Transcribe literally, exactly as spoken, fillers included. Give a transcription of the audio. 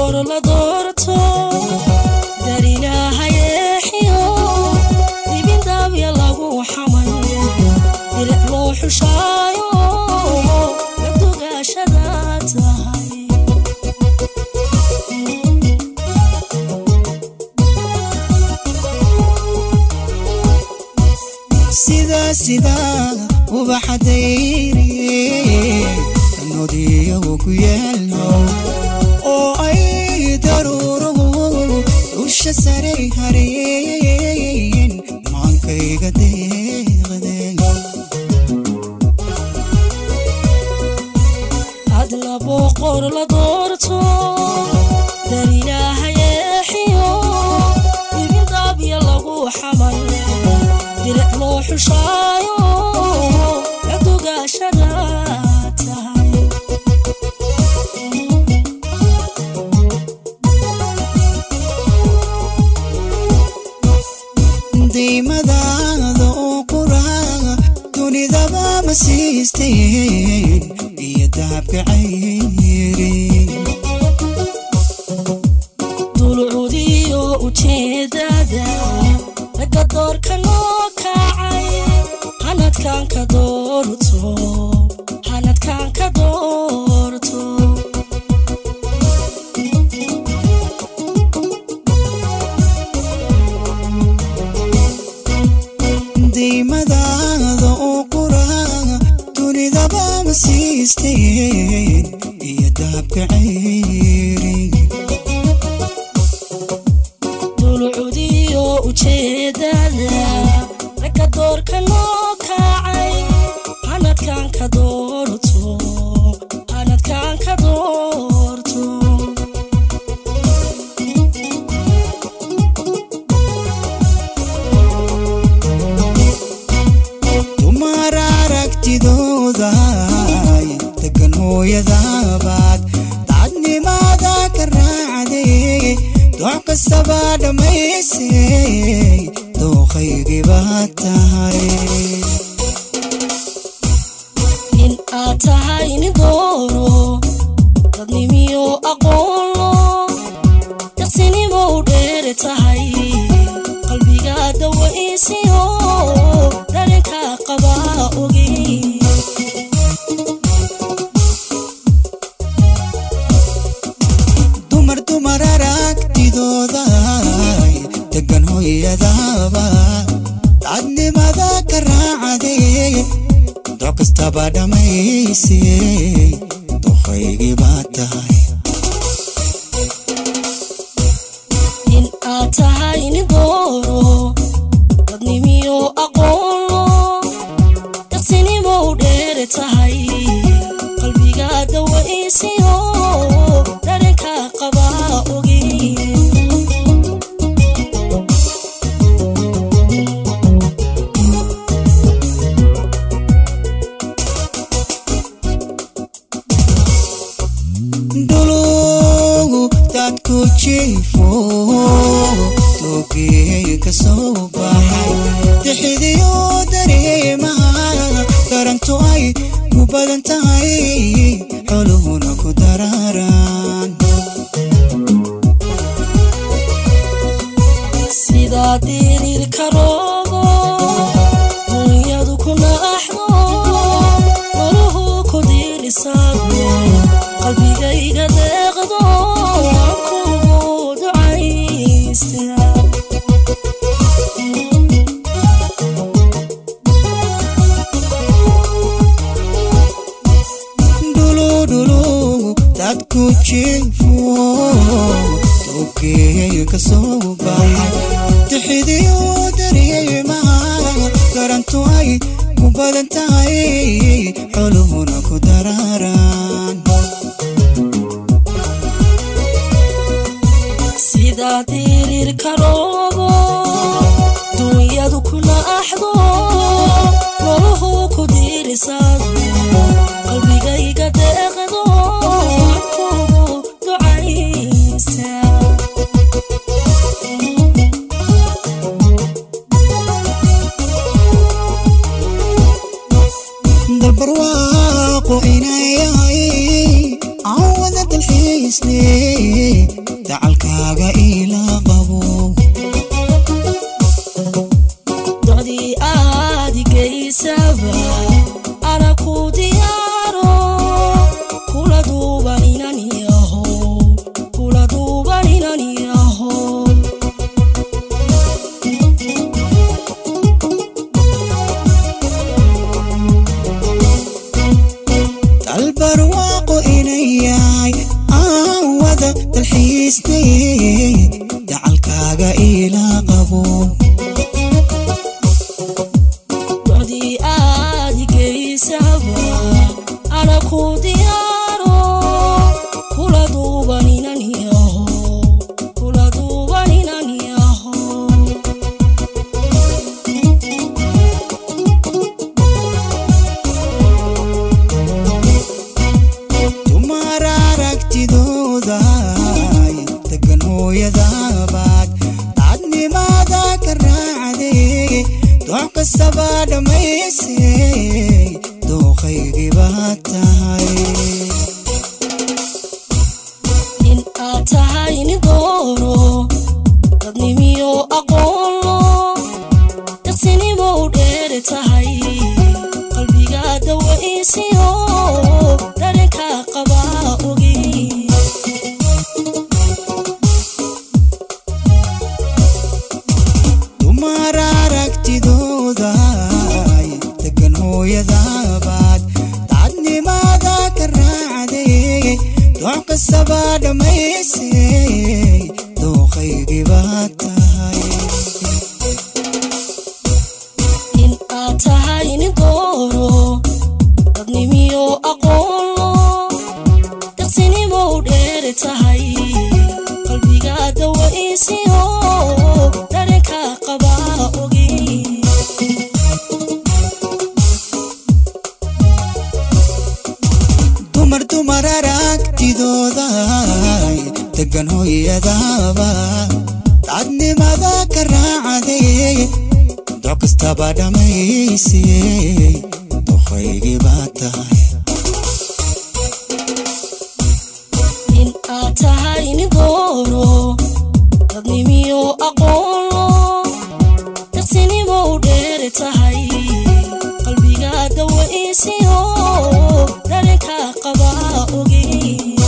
boqor la doorto darina hayeexiyo dibin daabya lagu xamay dirac loo xushaayo la dugaashada tahay sida sida ubaxadayri kanodiyo ku yeelno oo ay daruuruhu usha saray hareen maankayga deeqdeen adla boqor la doorto darina hayeexiyo dibin daabya lagu xamay dirac loo xushaayo la dugaashada tahay diimadaada oo quraha dunidaba ma siisteen iyo dahabka cayri dulucudiyo ujeedada laga doorka noo kacay hanadkan ka doorto hanadkan ka doorto diimadaada oo quraha dunidaba ma siisteen iyo dahabka cayri dulucudiyo ujeedada laga doorka noo kacay hanadkan ka doorto hanadkan ka doorto dumar aragtidooda degan hooyadabaad daacadnimada ka raacday dooc kastaba dhamaysay dooqaygii baad tahay in aad tahay nin dooro dadnimiyo aqoonlo daqsinimo u dheere tahay qalbiga dawaysiyo dareenka qaba ogi dumar dumar aragtidooda degan hooyadaba daacadnimada ka raacday dooc kastaba dhamaysay dooqaygii baad tahay in aad tahay nin dooro dadnimiyo aqoonlo daqsinimo u dheere tahay qalbiga dawaysiyo dareenka qaba ogi dadku jiifo toogay ka soo baxay dixidiyo dareemaha darantu ay ku badan tahay xoluhuna ku dararaan sida dirirka roobo dunyadu ku naxdo nolohu ku dirisado qalbigayga deeqdo dadku jiifo toogay ka soo baxay dixidiyo dareemaha darantu ay ku badan tahay xoluhuna ku dararaan sida dirirka roobo dunyadu ku naxdo nolohu ku dirisado qalbigayga deeqdo kugu ducaysa dalbarwaaqo inay yahay عودة الحسن ديستي دعالكاغا إلا قبو بعدي آدي كيسابا أنا كوديارو كولا دوباني نانياهو كولا دوباني نانياهو تمارا ركتي دوداي تقنو يذابك عدني ما ذاك الرعدي دوحك السباد ميسي دوخي قباتاي إن آتاي ندورو قدني ميو أقولو تقسيني مودير تاي قلبي قاد وإيسيو داركا قباؤغي تمارا ركتي دوداي تقنو يذابك تعدني ما ذاك الرعدي دوحك السباد ميسي دوخي قباتاي إن آتاي ندورو قدني ميو أقولو تقسيني مودير تاي قلبي قاد وإيسيو داركا قباؤغي دمر دمر ركتي دوداي تقنو يذابك تعدني ما ذاك الرعدي دوك استباد ميسي دوخي قباتاي إن آتاي ندورو قدني ميو أقولو تقسيني مودير تاي قلبي قاد وإيسيو داركا قباؤغي